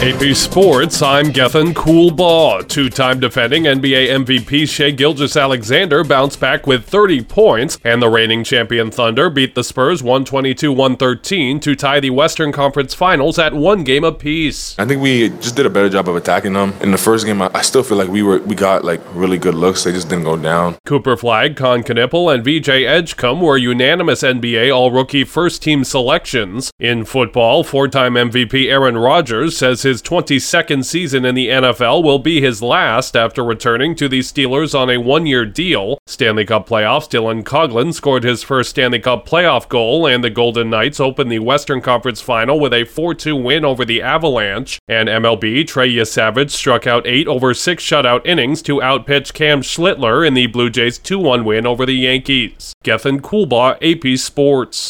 AP Sports, I'm Gethin Coolbaugh. Two-time defending NBA MVP Shai Gilgeous-Alexander bounced back with 30 points, and the reigning champion Thunder beat the Spurs 122-113 to tie the Western Conference Finals at one game apiece. I think we just did a better job of attacking them. In the first game, I still feel like we got really good looks. They just didn't go down. Cooper Flagg, Con Knueppel, and VJ Edgecombe were unanimous NBA All-Rookie first-team selections. In football, four-time MVP Aaron Rodgers says his 22nd season in the NFL will be his last after returning to the Steelers on a one-year deal. Stanley Cup playoffs, Dylan Coughlin scored his first Stanley Cup playoff goal, and the Golden Knights opened the Western Conference Final with a 4-2 win over the Avalanche. And MLB, Trey Yesavage struck out 8 over 6 shutout innings to outpitch Cam Schlittler in the Blue Jays' 2-1 win over the Yankees. Gethin Coolbaugh, AP Sports.